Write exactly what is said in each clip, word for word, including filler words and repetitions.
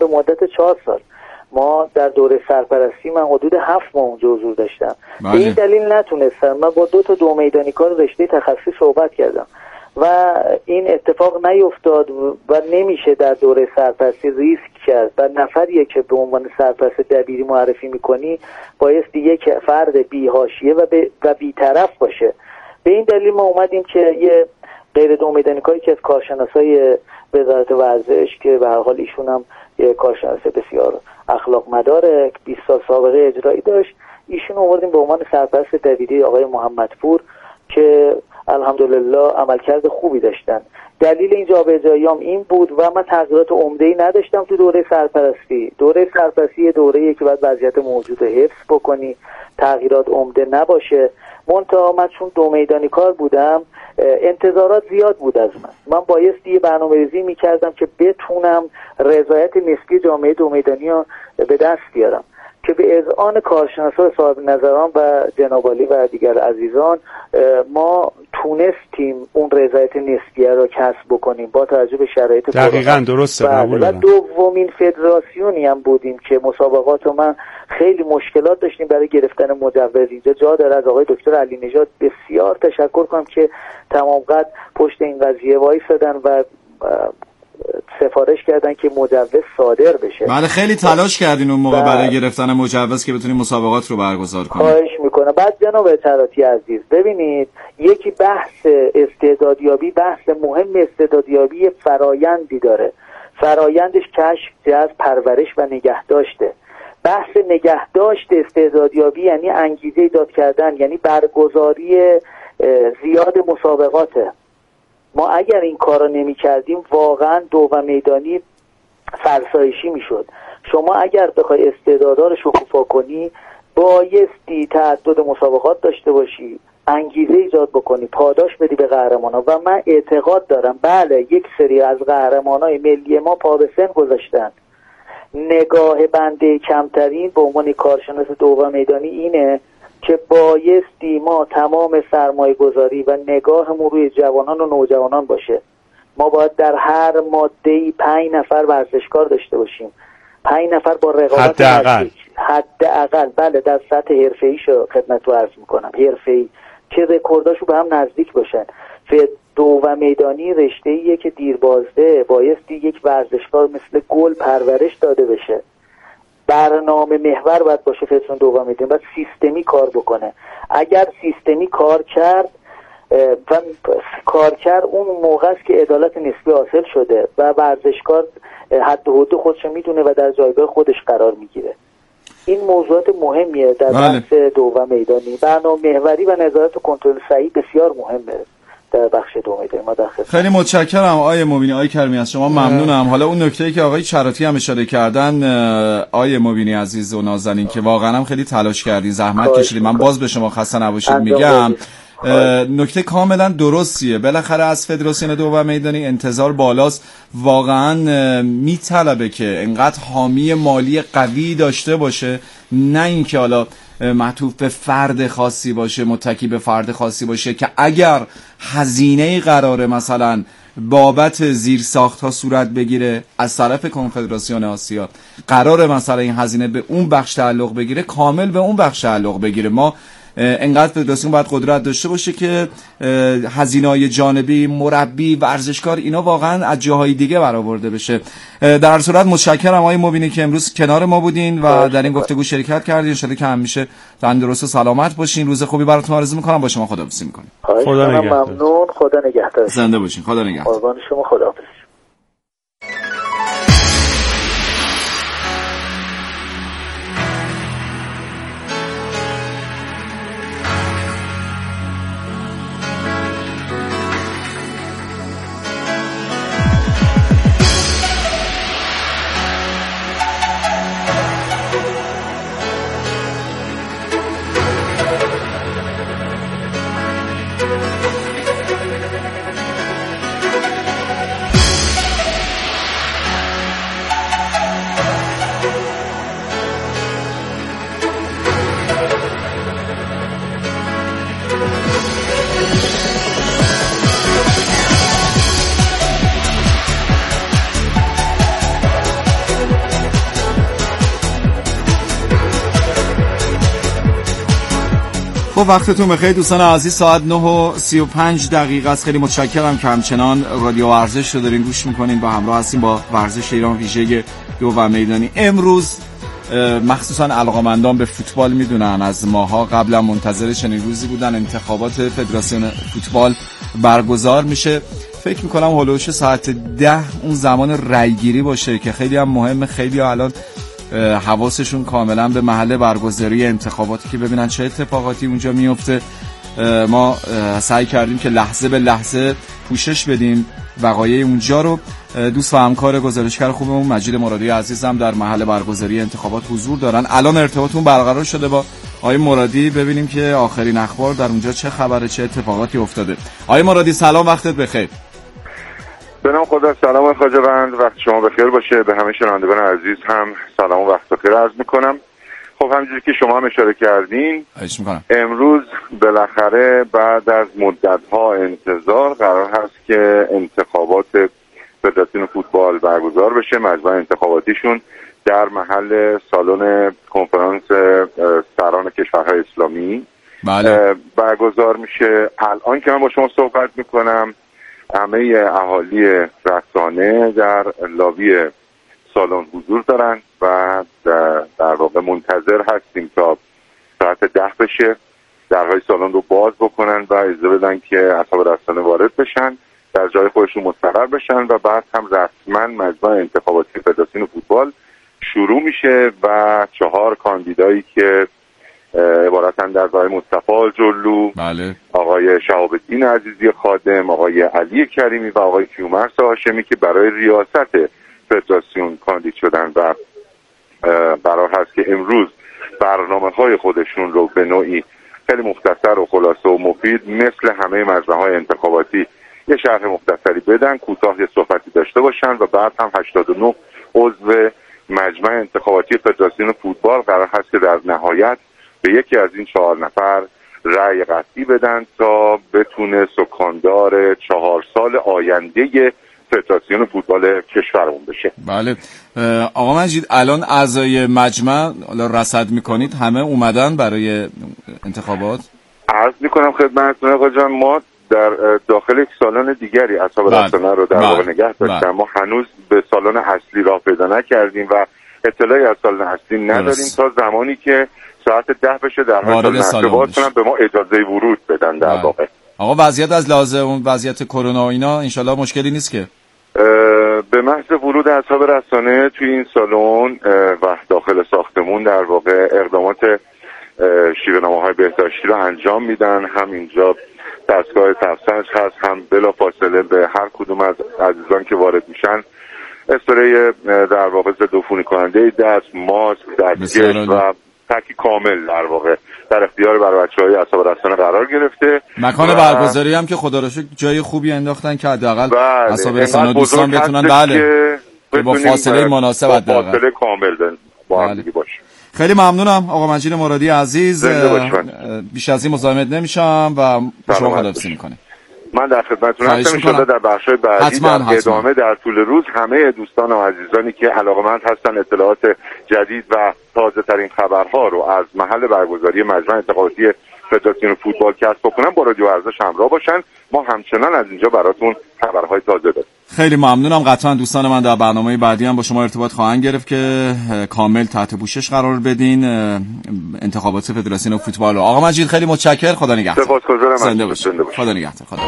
به مدت چهار سال. ما در دوره سرپرستی من حدود هفت ماه اونجا حضور داشتم. به این دلیل نتونستم. من با دو تا دو میدانی کار رشته تخصصی صحبت کردم و این اتفاق نیفتاد و نمیشه در دوره سرپرستی ریسک کرد و نفریه که به عنوان سرپرست دبیری معرفی میکنی بایستی یک فرد بی‌حاشیه و و بی‌طرف باشه. به این دلیل ما اومدیم که یه غیر دو میدانی کاری که از کارشناسای وزارت ورزش که به هر حال ایشون هم یه کارشناس بسیار اخلاق مداره، بیست سال سابقه اجرایی داشت، ایشون آوردیم به عنوان سرپرست دبیری آقای محمدپور که الحمدلله عملکرد خوبی داشتن. دلیل این جابجاییام این بود و من تغییرات عمده‌ای نداشتم تو دوره سرپرستی. دوره سرپرستی دوره‌ایه که باید وضعیت موجود حفظ بکنی، تغییرات عمده نباشه. منتها من چون دو میدانی کار بودم انتظارات زیاد بود از من. من بایستی یه برنامه‌ریزی می‌کردم که بتونم رضایت نسبی جامعه دو میدانی رو به دست بیارم که به اذعان کارشناسان صاحب نظران و جنابعالی و دیگر عزیزان ما تونستیم اون رضایت نسبی رو کسب بکنیم با توجه به شرایط دقیقاً درسته. و دومین فدراسیونی هم بودیم که مسابقات رو من خیلی مشکلات داشتیم برای گرفتن مجوز. اینجا جا داره از آقای دکتر علی نژاد بسیار تشکر کنم که تمام قد پشت این قضیه وایسادن و سفارش کردن که مجوز صادر بشه. بله خیلی تلاش کردین اون موقع برای گرفتن مجوز که بتونیم مسابقات رو برگزار کنیم. خواهش میکنم. بعد جناب اطلاعاتی عزیز ببینید یکی بحث استعدادیابی، بحث مهم استعدادیابی فرایندی داره. فرایندش کشف، جذب، پرورش و نگهداشته. بحث نگهداشت استعدادیابی یعنی انگیزه ایجاد کردن، یعنی برگزاری زیاد مسابقاته. ما اگر این کار رو نمی کردیم واقعا دو و میدانی فرسایشی می شد. شما اگر بخوای استعدادا رو شکوفا کنی بایستی تعدد مسابقات داشته باشی، انگیزه ایجاد بکنی، پاداش بدی به قهرمانا. و من اعتقاد دارم بله یک سری از قهرمانای ملی ما پا به سن گذاشتن. نگاه بنده کمترین به عنوان کارشناس دو و میدانی اینه که بایستی ما تمام سرمایه گذاری و نگاهمون روی جوانان و نوجوانان باشه. ما باید در هر ماده‌ای پنج نفر ورزشکار داشته باشیم، پنج نفر با رقابت حداقل حداقل بله در سطح حرفه‌ایشو خدمتتون عرض میکنم، حرفه‌ای که رکورداشو به هم نزدیک باشن. دو و میدانی رشته‌ایه که دیربازده بایستی یک ورزشکار مثل گل پرورش داده بشه. برنامه محور باید باشه فدراسیون دو و میدانی، باید سیستمی کار بکنه. اگر سیستمی کار کرد و کار کرد اون موقع است که عدالت نسبی حاصل شده و ورزشکار حد و حدود خودش میدونه و در جایگاه خودش قرار میگیره. این موضوعات مهمیه در بحث دو و میدانی. برنامه محوری و نظارت و کنترل صحیح بسیار مهمه در بخش دو میدانی. ما داخل خیلی متشکرم آقای مبینی، آقای کریمی از شما ممنونم. حالا اون نکته‌ای که آقای چراتی هم اشاره کردن آقای مبینی عزیز و نازنین که واقعا هم خیلی تلاش کردین، زحمت کشیدین، من باز به شما خسته نباشید میگم. نکته کاملا درستیه. بالاخره از فدراسیون دو و میدانی انتظار بالاست، واقعا میطلبه که انقدر حامی مالی قوی داشته باشه، نه اینکه حالا معطوف به فرد خاصی باشه، متکی به فرد خاصی باشه که اگر هزینه قراره مثلا بابت زیرساخت ها صورت بگیره از طرف کنفدراسیون آسیا، قراره مثلا این هزینه به اون بخش تعلق بگیره، کامل به اون بخش تعلق بگیره. ما انقدر فدراسیون باید قدرت داشته باشه که هزینه‌های جانبی، مربی، ورزشکار اینا واقعا از جاهای دیگه برآورده بشه. در صورت متشکرم آقای مبینی که امروز کنار ما بودین و در این گفتگو شرکت کردین. ان شاءالله که همیشه تندرست و سلامت باشین. روز خوبی براتون آرزو می‌کنم. با شما خداحافظی می‌کنم. خدا نگهدار. ممنون. خدا نگهدار. زنده باشین. خدا نگهدار. قربان شما. خداحافظ. خب وقتتون بخیر دوستان عزیز، ساعت نه و سی و پنج دقیقه است. خیلی متشکرم که همچنان رادیو ورزش رو دارین گوش میکنین و همراه هستیم با ورزش ایران ویژه دو و میدانی. امروز مخصوصا علاقه‌مندان به فوتبال میدونن از ماها قبلا منتظر چنین روزی بودن. انتخابات فدراسیون فوتبال برگزار میشه، فکر میکنم هولوش ساعت ده اون زمان رایگیری باشه که خیلی هم مهمه. خیلی ها الان حواسشون کاملا به محل برگزاری انتخاباتی که ببینن چه اتفاقاتی اونجا میفته. ما سعی کردیم که لحظه به لحظه پوشش بدیم وقایع اونجا رو. دوست و همکار گزارشگر خوبمون مجید مرادی عزیزم در محل برگزاری انتخابات حضور دارن. الان ارتباطمون برقرار شده با آقای مرادی، ببینیم که آخرین اخبار در اونجا چه خبره، چه اتفاقاتی افتاده. آقای مرادی سلام، وقتت بخیر. به نام خدا. سلام خواجه‌بند، وقت شما بخیر باشه. به همه شنوندگان عزیز هم سلام و وقت بخیر عرض میکنم. خب همونجوری که شما هم اشاره کردین، امروز بالاخره بعد از مدت‌ها انتظار قرار هست که انتخابات فدراسیون فوتبال برگزار بشه. مجمع انتخاباتیشون در محل سالن کنفرانس سران کشورهای اسلامی بله. برگزار میشه. الان که من با شما صحبت میکنم همه اهالی رسانه در لابی سالن حضور دارن و در واقع منتظر هستیم تا ساعت ده بشه درهای سالن رو باز بکنن و اجازه بدن که اصحاب رسانه وارد بشن، در جای خودشون مستقر بشن و بعد هم رسما مجمع انتخاباتی فدراسیون فوتبال شروع میشه و چهار کاندیدایی که عبارتن در آقای مصطفی جلو، بله. آقای شهاب الدین عزیزی خادم، آقای علی کریمی و آقای کیومرث هاشمی که برای ریاست فدراسیون کاندید شدن و قرار هست که امروز برنامه‌های خودشون رو به نوعی خیلی مختصر و خلاصه و مفید مثل همه مجمع‌های انتخاباتی یه شرح مختصری بدن، کوتاه یه صحبتی داشته باشن و بعد هم هشتاد و نه عضو مجمع انتخاباتی فدراسیون فوتبال قرار هست که در نهایت به یکی از این چهار نفر رأی قطعی بدن تا بتونه سکاندار چهار سال آینده فدراسیون فوتبال کشورمون بشه. بله آقا مجید، الان اعضای مجمع رصد میکنید همه اومدن برای انتخابات؟ عرض میکنم خدمتتون آقا جان، ما در داخل یک سالن دیگری اصحاب رسانه رو در واقع نگه داشتیم. ما هنوز به سالن اصلی راه پیدا نکردیم و اطلاعی از سالن اصلی نداریم تا زمانی که ساعت ده بشه در حال نشریات کنن به ما اجازه ورود بدن در واقع. آقا وضعیت از لحاظ اون وضعیت کرونا و اینا انشالله مشکلی نیست که؟ به محض ورود اصحاب رسانه توی این سالن و داخل ساختمون در واقع اقدامات شیوه‌نامه‌های بهداشتی رو انجام میدن. هم اینجا دستگاه تفسنج هست، هم بلا فاصله به هر کدوم از عزیزان که وارد میشن اسپری در واقع ضد عفونی کننده دست، ماسک، دستکش و تکی کامل در واقع در اختیار برای بچه‌های اصحاب رسانه قرار گرفته. مکان و... برگزاری هم که خدا رو شکر جای خوبی انداختن که حداقل بله. اصحاب رسانه دوستان بتونن بله که با فاصله مناسب با فاصله کامل دارن با هم دیگه باشه. خیلی ممنونم آقا مجید مرادی عزیز، بیش از این مزاحمت نمیشم و شما خداحافظی میکنم. من در خدمتتون هستم. ان شاءالله در بخش‌های بعدی در ادامه در طول روز همه دوستان و عزیزانی که علاقه‌مند هستن اطلاعات جدید و تازه ترین خبرها رو از محل برگزاری مجمع انتخاباتی فدراسیون فوتبال کسب بکنن با رادیو ورزش همراه باشن. ما همچنان از اینجا براتون خبرهای تازه داریم. خیلی ممنونم. قطعا دوستان من در برنامه بعدی هم با شما ارتباط خواهند گرفت که کامل تحت پوشش قرار بدین انتخابات فدراسیون فوتبال. آقا مجید خیلی متشکرم. خدا نگهدار. سپاسگزارم. زنده باشید. خدا نگهدار. خدا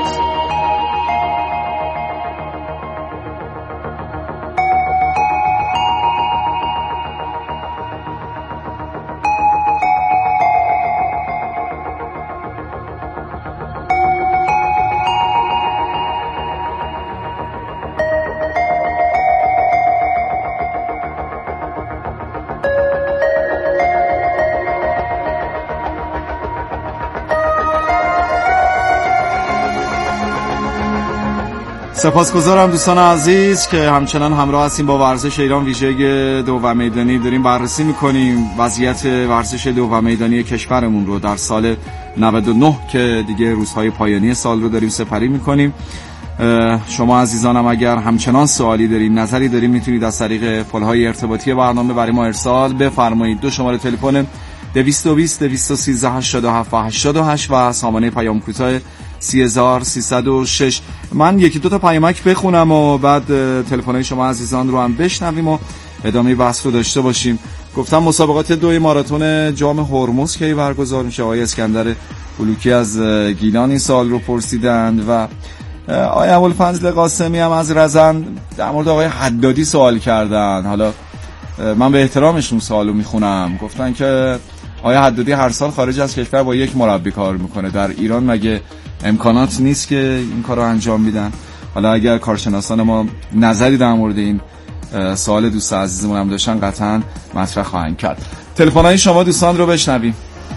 سپاسگزارم دوستان عزیز که همچنان همراه هستیم با ورزش ایران ویژه دو و میدانی. داریم بررسی میکنیم وضعیت ورزش دو و میدانی کشورمون رو در سال نود و نه که دیگه روزهای پایانی سال رو داریم سپری میکنیم. شما عزیزانم اگر همچنان سوالی دارین، نظری دارین، میتونید از طریق پل‌های ارتباطی برنامه برای ما ارسال بفرمایید. دو شماره تلفن دویست و بیست دویست و سیزده هشتاد و هفت هشتاد و هشت و سامانه پیام کوتاه سی هزار و سیصد و شش. من یکی دو تا پیامک بخونم و بعد تلفن‌های شما عزیزان رو هم بشنویم و ادامه بحث رو داشته باشیم. گفتم مسابقات دوی ماراتون جام هرمز کی برگزار میشه؟ آقای اسکندر بلوکی از گیلان این سال رو پرسیدند و آقای ابوالفضل قاسمی هم از رزن در مورد آقای حدادی سوال کردن. حالا من به احترامشون سوالو میخونم. گفتن که آقای حدادی هر سال خارج از کشور با یک مربی کار میکنه، در ایران مگه امکانات نیست که این کارو انجام میدن؟ حالا اگر کارشناسان ما نظری در مورد این سوال دوست عزیزمون هم داشتن قطعا مطرح خواهند کرد. تلفن‌های شما دوستان رو بشنویم.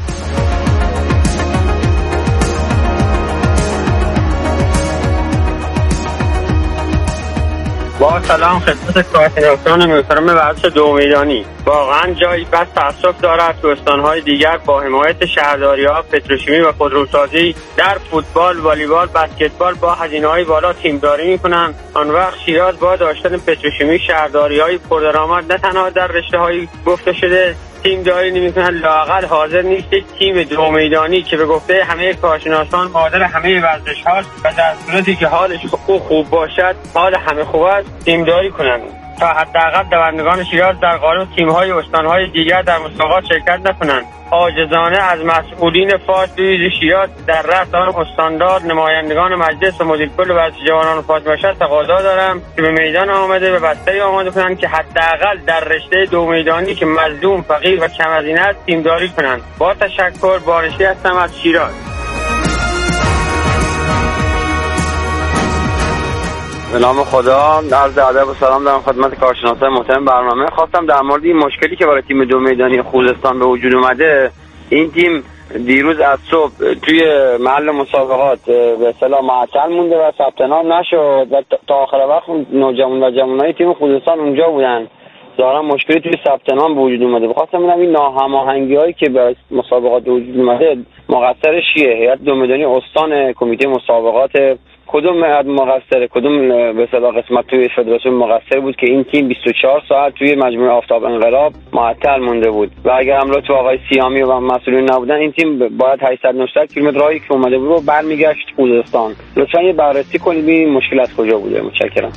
با سلام خدمت کارشناسان محترم ورزش دو میدانی. واقعا جایی بس تأسف دارد که استان‌های دیگر با حمایت شهرداری‌ها، پتروشیمی و خودروسازی در فوتبال، والیبال، بسکتبال با هزینه‌های بالا تیمداری می‌کنند. آن وقت شیراز با داشتن پتروشیمی، شهرداری‌های پردرآمد نه تنها در رشته‌های گفته شده تیم داری نمی‌کنن، لااقل حاضر نیست یک تیم دو میدانی که به گفته همه کارشناسان مادر همه ورزش‌هاست و در صورتی که حالش خوب خوب باشد، حال همه خوب است، تیم داری کنند تا حداقل دوندگان شیراز در قالب تیم‌های استان‌های دیگر در مسابقات شرکت نکنند. عاجزانه از مسئولین فاز دویز شیراز در رأس آن استاندار، نمایندگان مجلس و مدیر کل ورزش جوانان فاز باشد تقاضا دارم که به میدان آمده و بستری آماده کنند که حداقل در رشته دو میدانی که مظلوم، فقیر و کم هزینه است تیمداری کنند. با تشکر، بارشی هستم از شیراز. به نام خدا، عرض ادب و سلام دارم خدمت کارشناسان محترم برنامه. خواستم در مورد این مشکلی که برای تیم دو میدانی خوزستان به وجود اومده، این تیم دیروز از صبح توی محل مسابقات به اصطلاح معطل مونده و ثبت نام نشد و تا آخر وقت نوجوان و جوانای تیم خوزستان اونجا بودن. ظاهرا مشکلی توی ثبت نام به وجود اومده. خواستم ببینم این ناهماهنگی‌هایی که به مسابقات به وجود اومده مقصرش چیه؟ هیئت دو میدانی استان، کمیته مسابقات، کدوم مقصر، کدوم به اصطلاح قسمت توی فدراسیون مقصر بود که این تیم بیست و چهار ساعت توی مجموعه آفتاب انقلاب معطل مونده بود و اگر هم لطف آقای سیامی و مسئولین نبودن این تیم باید هشتصد نهصد کیلومتر راهی که اومده بود رو برمیگشت خوزستان. لطفا یه بررسی کنید این مشکل از کجا بوده. متشکرم.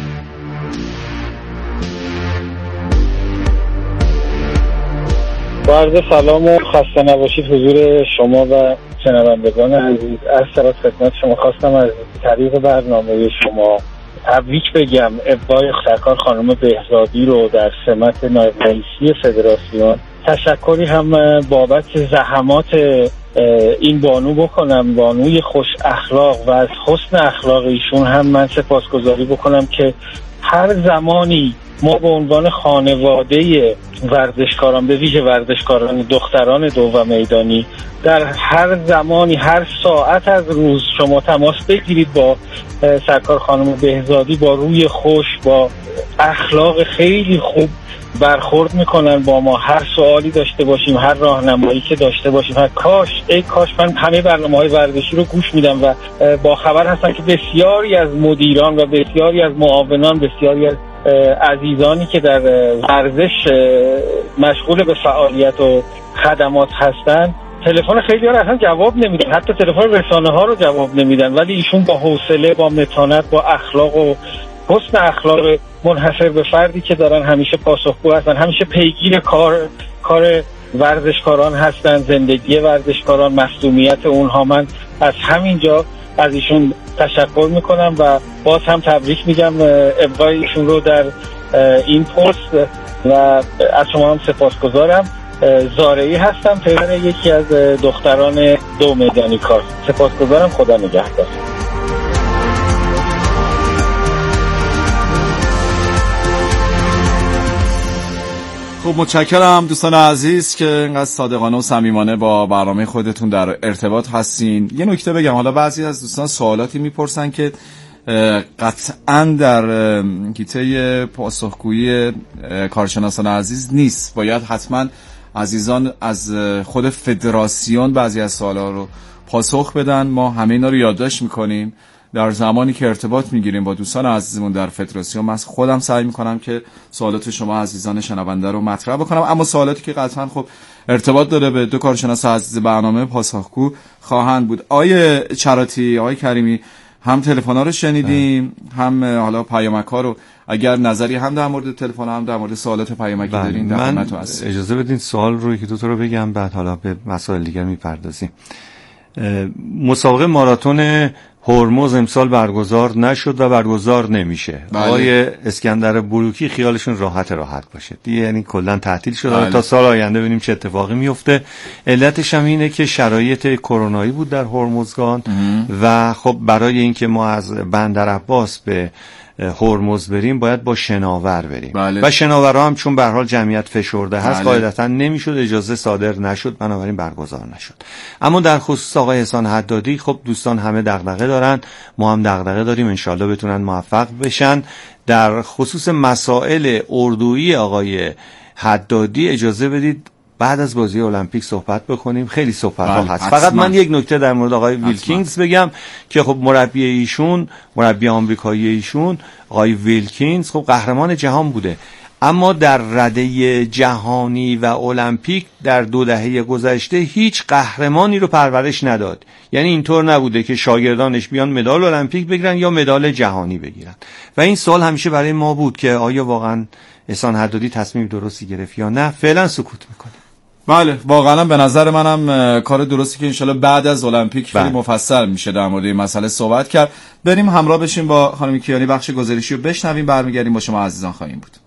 با عرض سلام و خسته نباشید حضور شما و شنوندگان عزیز. از طرف خدمت شما خواستم از طریق برنامه شما تبریک بگم ابقای سرکار خانم بهزادی رو در سمت نایب رئیسی فدراسیون. تشکری هم بابت زحمات این بانو بکنم، بانوی خوش اخلاق، و از حسن اخلاق ایشون هم من سپاسگزاری بکنم که هر زمانی ما به عنوان خانواده ورزشکاران، به ویژه ورزشکاران دختران دو و میدانی، در هر زمانی هر ساعت از روز شما تماس بگیرید با سرکار خانم بهزادی، با روی خوش، با اخلاق خیلی خوب برخورد میکنن با ما. هر سوالی داشته باشیم، هر راهنمایی که داشته باشیم، هر کاش ای کاش من همه برنامه‌های ورزشی رو گوش میدم و با خبر هستم که بسیاری از مدیران و بسیاری از معاونان، بسیاری از عزیزانی که در ورزش مشغول به فعالیت و خدمات هستن تلفن خیلی ها رو اصلا جواب نمیدن، حتی تلفن رسانه ها رو جواب نمیدن، ولی ایشون با حوصله، با متانت، با اخلاق و حسن اخلاق منحصر به فردی که دارن همیشه پاسخگو هستن، همیشه پیگیر کار کار ورزشکاران هستن، زندگی ورزشکاران، مصدومیت اونها. من از همینجا از ایشون تشکر میکنم و باز هم تبریک میگم ابقای ایشون رو در این پست و از شما هم سپاسگزارم. زارعی هستم، پدر یکی از دختران دو میدانی کار. سپاسگزارم، خدا نگهدار. خب متشکرم دوستان عزیز که اینقدر صادقانه و صمیمانه با برنامه خودتون در ارتباط هستین. یه نکته بگم، حالا بعضی از دوستان سوالاتی میپرسن که قطعاً در حیطه پاسخگویی کارشناسان عزیز نیست، باید حتما عزیزان از خود فدراسیون بعضی از سوالا رو پاسخ بدن. ما همه اینا رو یادداشت میکنیم در زمانی که ارتباط میگیریم با دوستان عزیزمون در فدراسیون، من خودم سعی میکنم که سوالات شما عزیزان شنونده رو مطرح بکنم، اما سوالاتی که قطعا خب ارتباط داره به دو کارشناس عزیز برنامه پاسخگو خواهند بود. آیه چراتی، آیه کریمی، هم تلفن‌ها رو شنیدیم اه. هم حالا پیامک‌ها رو، اگر نظری هم در مورد تلفن هم در مورد سوالات پیامکی دارین در خدمتتون هستم. اجازه بدین سوال رو یکی دو تا رو بگم، بعد حالا به مسائل دیگر میپردازیم. مسابقه ماراتون هرمز امسال برگزار نشد و برگزار نمیشه. آقای اسکندر بروکی خیالشون راحت راحت باشه دیگه، یعنی کلا تعطیل شد تا سال آینده ببینیم چه اتفاقی میفته. علتش هم اینه که شرایط کرونایی بود در هرمزگان و خب برای اینکه ما از بندر عباس به هرمز بریم باید با شناور بریم بله. و شناورها هم چون به هر حال جمعیت فشرده هست بله. قاعدتا نمیشد، اجازه صادر نشد، بنابراین برگزار نشد. اما در خصوص آقای احسان حدادی، خب دوستان همه دغدغه دارن، ما هم دغدغه داریم، انشالله بتونن موفق بشن. در خصوص مسائل اردویی آقای حدادی اجازه بدید بعد از بازی المپیک صحبت بکنیم، خیلی صحبت ها هست. فقط من یک نکته در مورد آقای ویلکینز بگم که خب مربی ایشون، مربی آمریکایی ایشون آقای ویلکینز خب قهرمان جهان بوده، اما در رده جهانی و المپیک در دو دهه گذشته هیچ قهرمانی رو پرورش نداد. یعنی اینطور نبوده که شاگردانش بیان مدال المپیک بگیرن یا مدال جهانی بگیرن. و این سوال همیشه برای ما بود که آیا واقعا احسان حدادی تصمیم درستی گرفت یا نه. فعلا سکوت میکنه. بله واقعا به نظر منم کار درستی که انشالله بعد از المپیک خیلی مفصل میشه در مورد این مسئله صحبت کرد. بریم همراه بشیم با خانم کیانی، بخش گزارشی رو بشنویم، برمیگردیم با شما عزیزان خواهیم بود.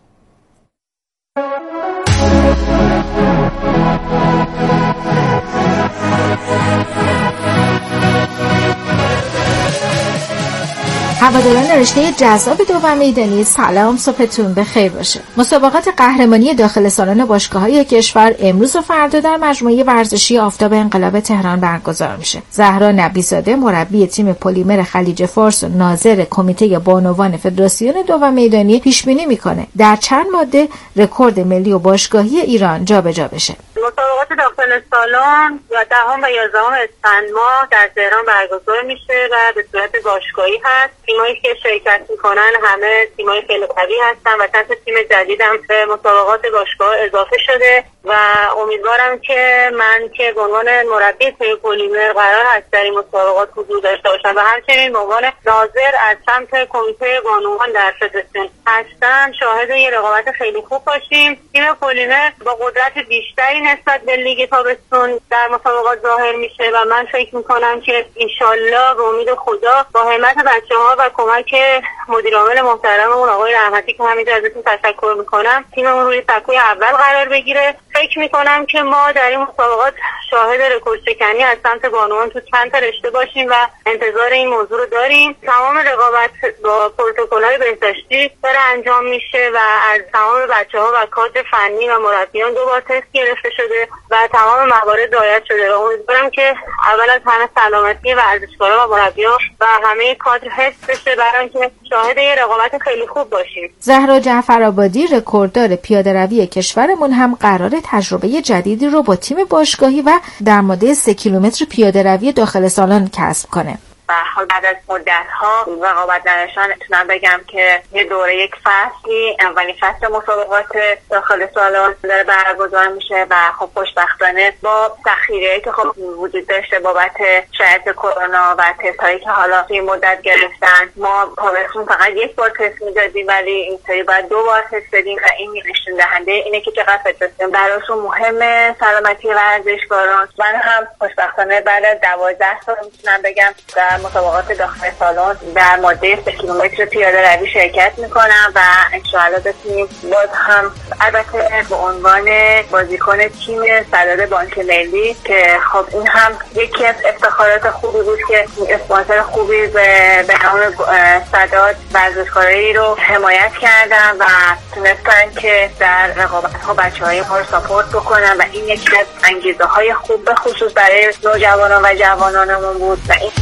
هواداران رشته جذاب دو میدانی، سلام، صبحتون بخیر باشه. مسابقات قهرمانی داخل سالن باشگاه‌های کشور امروز و فردا در مجموعه ورزشی آفتاب انقلاب تهران برگزار میشه. زهرا نبی‌زاده مربی تیم پلیمر خلیج فارس و ناظر کمیته بانوان فدراسیون دو میدانی پیش بینی میکنه در چند ماده رکورد ملی و باشگاهی ایران جابجا بشه. مسابقات داخل سالن و دهم و یازدهم اسفند ماه در تهران برگزار میشه و به صورت باشگاهی هست. تیمایی که شرکت میکنن همه تیمای خیلی قوی هستن و چند تا تیم جدید هم به مسابقات باشگاه اضافه شده و امیدوارم که من که به عنوان مربی تیم پلیمر قرار هست در این مسابقات حضور داشته باشم و همچنین به عنوان ناظر از سمت کمیته بانوان در فدراسیون هستم شاهد یه رقابت خیلی خوب باشیم. تیم پلیمر با قدرت بیشتری نسبت به لیگ تابستون در مسابقات ظاهر میشه و من فکر میکنم که انشالله به امید خدا با همت بچه‌ها و کمک مدیر عامل محترممون آقای رحمتی که همینجا ازتون تشکر میکنم تیممون روی سکوی اول قرار بگیره. فکر میکنم که ما در این مسابقات شاهد رکورد شکنی از سمت بانوان تو چند تا رشته باشیم و انتظار این موضوع رو داریم. تمام رقابت با پروتکل‌های بهداشتی داره انجام میشه و از تمام بچه‌ها و کادر فنی و مربیان دو بار تست گرفته شده و تمام موارد رعایت شده و امیدوارم که اول از همه سلامتی ورزشکارا و مربیان و همه کادر حفظ بشه برای اینکه شاهد یه رقابت خیلی خوب باشیم. زهرا جعفرآبادی رکورددار پیاده‌روی کشورمون هم قرار تجربه جدیدی رو با تیم باشگاهی و در ماده سه کیلومتر پیاده‌روی داخل سالن کسب کنه. و حال بعد از مدت‌ها رقابت درشان میتونم بگم که یه دوره یک فصلی اولین فصل مسابقات داخل سالن داره برگزار میشه و خب خوشبختانه با تأخیری که خب وجود داشته بابت شرایط کرونا و تستایی که حالا این مدت گرفتن ما تابستون فقط یک بار تست میدادیم ولی این سری باید دو بار تست بدیم و این نشون دهنده اینه که چقدر فدراسیون براشون مهمه سلامتی ورزشکاران. من هم خوشبختانه بعد از دوازده سال میتونم بگم در مسابقات داخل سالن در ماده سه کیلومتر پیاده روی شرکت میکنم و انشاءالله بتونیم باز هم البته به عنوان بازیکن تیم سداد بانک ملی که خب این هم یکی از افتخارات خوبی بود که اسپانسر خوبی به به نام سداد ورزشکارایی رو حمایت کردن و تونستن که در رقابت ها بچه‌های ما رو ساپورت بکنن و این یکی از انگیزه های خوب به خصوص برای نوجوانان و جوانانمون بود و این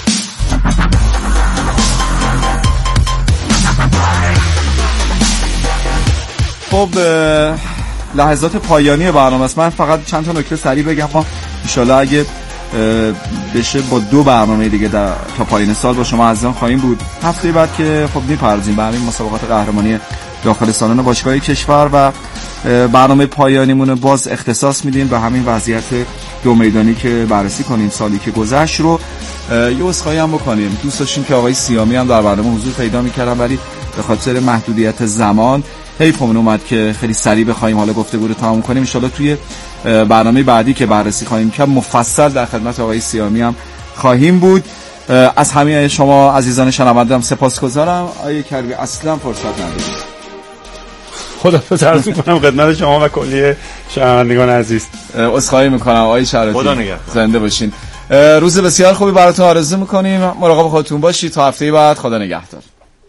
خب لحظات پایانی برنامه است. من فقط چند تا نکته سریع بگم. ما ان شاءالله اگه بشه با دو برنامه دیگه در تا پایان سال با شما عزیزان خواهیم بود. هفته بعد که خب می‌پردازیم به همین مسابقات قهرمانی داخل سالن باشگاه‌های کشور و برنامه پایانیمون باز اختصاص میدیم به همین وضعیت دو میدانی که بررسی کنیم سالی که گذشت رو. یه عذرخواهی هم بکنیم، دوست داشتیم که آقای سیامی هم در برنامه حضور پیدا می‌کردن ولی به خاطر محدودیت زمان حیفمون اومد که خیلی سریع بخوایم حالا گفتگو رو تمام کنیم. ان شاءالله توی برنامه بعدی که بررسی خواهیم کرد مفصل در خدمت آقای سیامی هم خواهیم بود. از همه شما عزیزان شنونده‌ام سپاسگزارم. آقای کریمی اصلا فرصت ندارید. خداحافظ عرض می‌کنم خدمت شما و کلی شنوندگان عزیز. عذرخواهی می‌کنم آقای شراطی. خدا نگهدار. زنده باشین. روز بسیار خوبی براتون آرزو می‌کنیم. مراقب خودتون باشید تا هفته بعد. خدا نگهدار.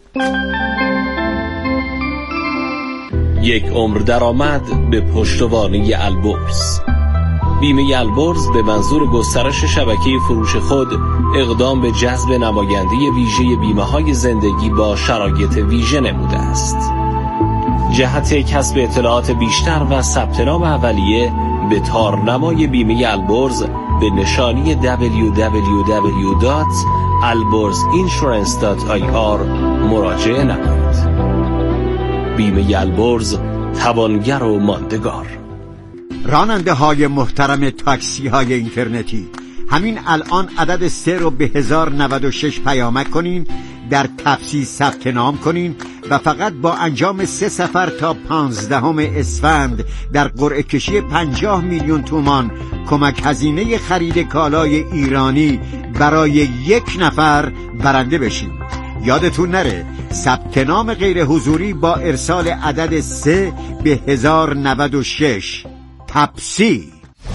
یک عمر درآمد به پشتوانه البرز. بیمه البرز به منظور گسترش شبکه فروش خود اقدام به جذب نماینده ویژه بیمه‌های زندگی با شرایط ویژه نموده است. جهت کسب اطلاعات بیشتر و ثبت نام اولیه به تارنمای بیمه البرز به نشانی دبلیو دبلیو دبلیو دات البرز اینشورنس دات آی آر مراجعه نمایید. بیمه البرز، توانگر و ماندگار. راننده های محترم تاکسی های اینترنتی، همین الان عدد سه رو به هزار نود و شش پیامک کنین، در تپسی ثبت نام کنین و فقط با انجام سه سفر تا پانزدهم اسفند در قرعه کشی پنجاه میلیون تومان کمک هزینه خرید کالای ایرانی برای یک نفر برنده بشین. یادتون نره ثبت نام غیر حضوری با ارسال عدد سه به هزار نود و شش. تپسی.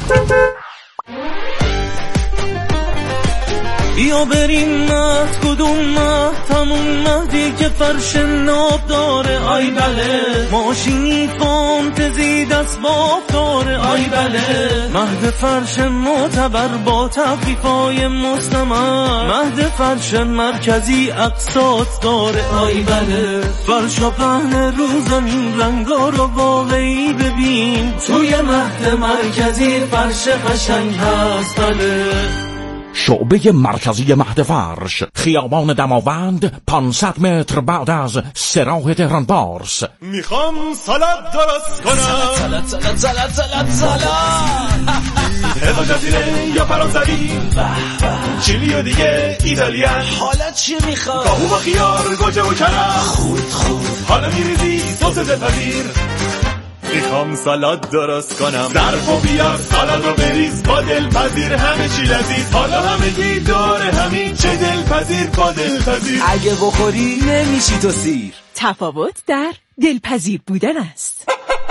بیا بریم مهد کدوم مهد، همون مهدی که فرش ناب داره. آی بله ماشینی فانتزی دست باف داره. آی بله مهد فرش معتبر با تخفیفای مستمر. مهد فرش مرکزی اقساط داره. آی بله فرشا پهن رو زمین، رنگا رو واقعی ببین. توی مهد مرکزی فرش قشنگ هست. بله شعبه مرکزی مهد فرش، خیابان دماوند، پانصد متر بعد از سراح تهران بارس. میخوام سالاد درست کنم. سالاد سالاد سالاد سالاد سالاد هزار جزیره یا فرانسوی، چیلی و دیگه ایتالیا. حالا چی میخوام؟ کاهو با خیار، گوجه و کرم. خود خود حالا میریزی سس دلپذیر. میخوام سالاد درست کنم. ظرف و بیار سالاد رو بریز با دلپذیر، همه چی لذیذ. حالا همگی داره همین، چه دلپذیر با دلپذیر. اگه بخوری نمیشی تو سیر. تفاوت در دلپذیر بودن است.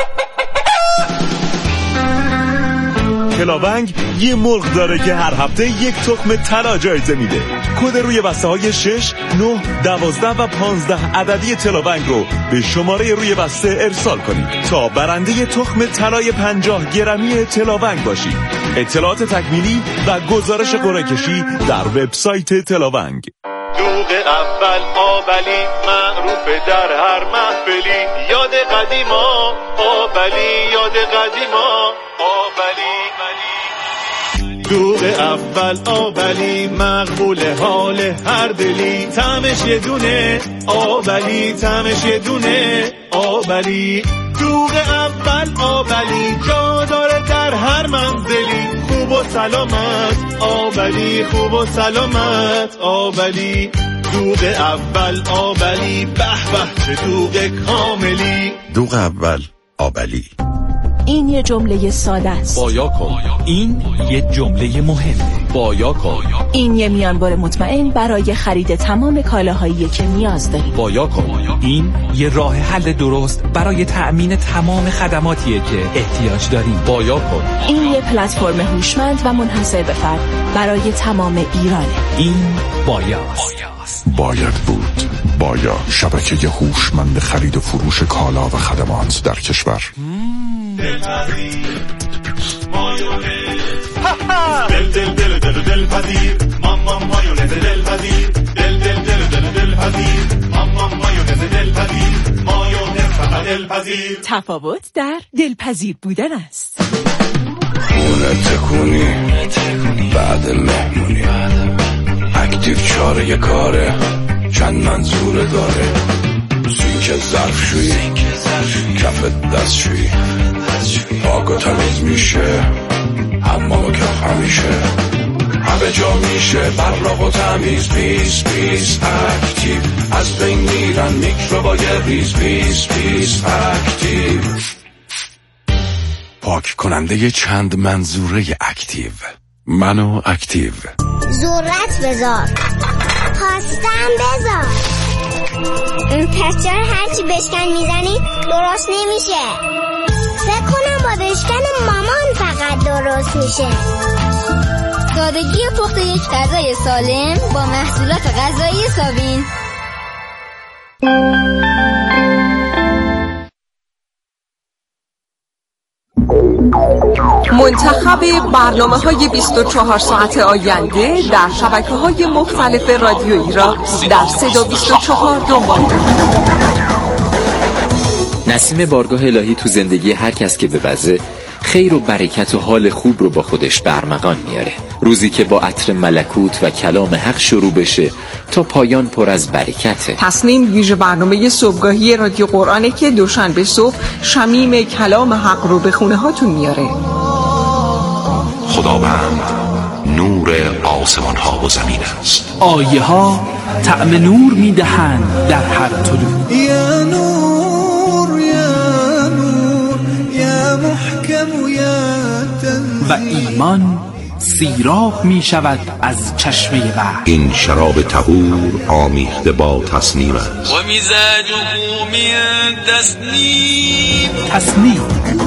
کلاونگ یه مرغ داره که هر هفته یک تخم طلا جایزه میده. کد روی بسته های شش، نه، دوازده و پانزده عددی تلاونگ رو به شماره روی بسته ارسال کنید تا برنده تخم طلای پنجاه گرمی تلاونگ باشید. اطلاعات تکمیلی و گزارش قرعه کشی در وبسایت تلاونگ. دوغ اول آبلی معروف در هر محفلی. یاد قدیما آبلی، یاد قدیما آبلی. دوغ اول آبلی مقبول حال هر دلی. طعمش یه دونه آبلی، طعمش یه دونه آبلی. دوغ اول آبلی جا داره در هر منزلی. خوب و سلامت آبلی، خوب و سلامت آبلی. دوغ اول آبلی، به به چه دوغ کاملی. دوغ اول آبلی. این یه جمله ساده است. بایا کن. این یه جمله مهمه. بایا کن. این یه میانبار مطمئن برای خرید تمام کالاهایی که نیاز داری. بایا کن. این یه راه حل درست برای تأمین تمام خدماتیه که احتیاج داریم. بایا کن. این یه پلتفرم هوشمند و منحصر به فرد برای تمام ایرانه. این بایاست. باید بود. بایا، شبکه هوشمند خرید و فروش کالا و خدمات در کشور. دلپذیر مایونز، دل دل دل دل دلپذیر. ماما مایونز دلپذیر، دل دل دل دل دلپذیر. ماما مایونز دلپذیر، مایونز فقط دلپذیر. تفاوت در دلپذیر بودن است. خونه تکونی بعد مهمونی اکتیو چاره کاره چند منظوره داره سینک ظرفشویی کف دستشویی پاک و تمیز میشه حمام که همیشه همه جا میشه براق و تمیز پیس پیس اکتیو از بین میرن میکروبای ریز پیس پیس اکتیو پاک کننده چند منظوره اکتیو منو اکتیو ذرت بذار خواستم بذار این تکچر هرچی بشکن میزنی درست نمیشه فکر کنم با بشکن مامان فقط درست میشه سادگی پخت یک غذای سالم با محصولات غذایی سابین. منتخب برنامه‌های بیست و چهار ساعت آینده در شبکه‌های مختلف رادیویی را در صدا بیست و چهار دنبال کنید. نسیم بارگاه الهی تو زندگی هر کس که بوزه خیر و برکت و حال خوب رو با خودش برمغان میاره. روزی که با عطر ملکوت و کلام حق شروع بشه تا پایان پر از برکته. تصمیم ویژه برنامه صبحگاهی رادیو قرآنه که دوشنبه صبح شمیم کلام حق رو به خونه هاتون میاره. خداوند نور آسمان ها و زمین است. آیه ها طعم نور میدهند در هر طلوع. یا نور یا نور یا محکم یا تنزیل. و ایمان سیراب می شود از چشمه وحی. این شراب طهور آمیخته با تصنیم است. و مزاجه من تسنیم. تصنیم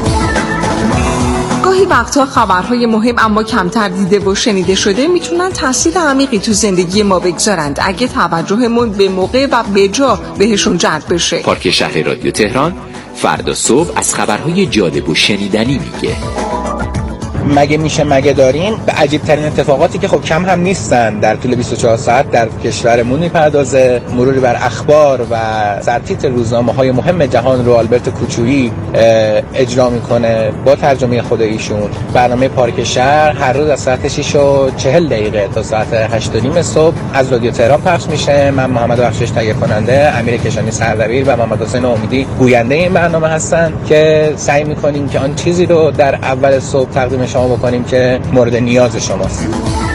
گاهی وقتا خبرهای مهم اما کمتر دیده و شنیده شده میتونن تاثیر عمیقی تو زندگی ما بگذارند اگه توجهمون به موقع و به جا بهشون جلب بشه. پارک شهر رادیو تهران فردا صبح از خبرهای جالب و شنیدنی میگه. مگه میشه مگه دارین به عجیب ترین اتفاقاتی که خب کم هم نیستن در طول بیست و چهار ساعت در کشورمون میپردازه. مروری بر اخبار و سرتیتر روزنامه‌های مهم جهان رو آلبرت کوچویی اجرا میکنه با ترجمه خود ایشون. برنامه پارک شهر هر روز از ساعت شش و چهل دقیقه تا ساعت هشت و نیم صبح از رادیو تهران پخش میشه. من محمد بخشش تهیه کننده، امیر کشانی سردبیر و محمد حسین امیدی گوینده این برنامه هستن که سعی میکنیم که آن چیزی رو در اول صبح تقدیم شما بکنیم که مورد نیاز شماست.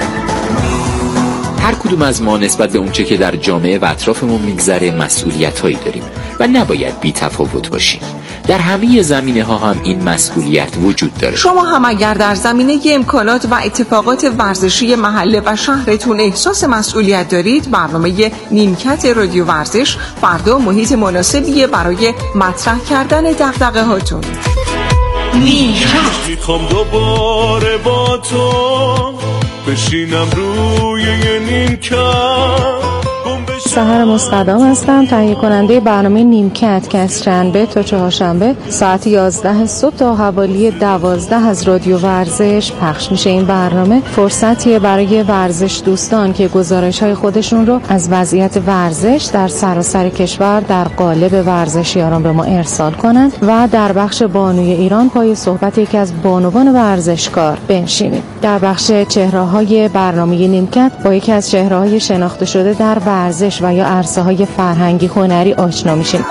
هر کدوم از ما نسبت به اونچه که در جامعه و اطرافمون میگذره مسئولیت‌هایی داریم و نباید بی تفاوت باشیم. در همه زمینه‌ها هم این مسئولیت وجود داره. شما هم اگر در زمینه امکانات و اتفاقات ورزشی محله و شهرتون احساس مسئولیت دارید، برنامه نیمکت رادیو ورزش فردا محیط مناسبیه برای مطرح کردن دغدغه هاتون. میخوام دوباره با تو بشینم روی یه نیمکت. سحر مستقام هستم، تهیه کننده برنامه نیمکت که از شنبه تا چهارشنبه ساعت یازده صبح تا حوالی دوازده از رادیو ورزش پخش میشه. این برنامه فرصتیه برای ورزش دوستان که گزارش‌های خودشون رو از وضعیت ورزش در سراسر کشور در قالب ورزشیاران به ما ارسال کنن و در بخش بانوی ایران پای صحبت یکی از بانوان ورزشکار بنشینیم. در بخش چهره‌های برنامه نیمکت با یکی از چهره‌های شناخته شده در ورزش و یا عرصه‌های فرهنگی هنری آشنا میشیم.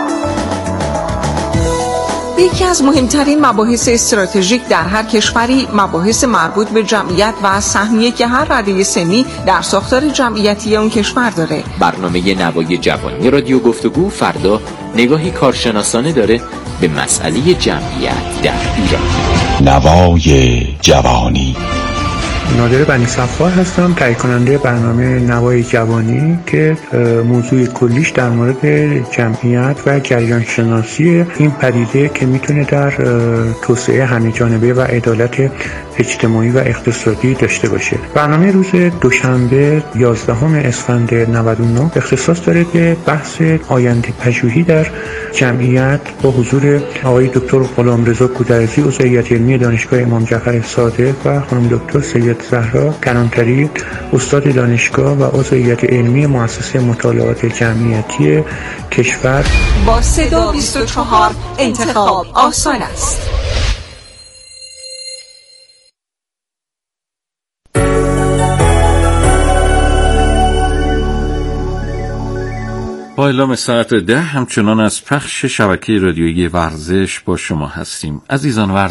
یکی از مهمترین مباحث استراتژیک در هر کشوری مباحث مربوط به جمعیت و سهمیه که هر رده سنی در ساختار جمعیتی اون کشور داره. برنامه نوای جوانی رادیو گفتگو فردا نگاهی کارشناسانه داره به مسئله جمعیت در ایران. نوای جوانی. نادر بنی صفار هستم، تهیه کننده برنامه نوای جوانی که موضوع کلیش در مورد جمعیت و جریان شناسی این پدیده که میتونه در توسعه همه جانبه و عدالت اجتماعی و اقتصادی داشته باشه. برنامه روز دوشنبه یازدهم اسفند نود و نه اختصاص داره به بحث آینده پژوهی در جمعیت با حضور آقای دکتر غلامرضا گودرزی عضو هیئت علمی دانشگاه امام جعفر صادق و خانم دکتر سید زهرا کلانتری استاد دانشگاه و عضو هیئت علمی مؤسسه مطالعات جمعیتی کشور. با صدا بیست و چهار انتخاب آسان است. با اعلام ساعت ده همچنان از پخش شبکه رادیویی ورزش با شما هستیم. عزیزان ورزش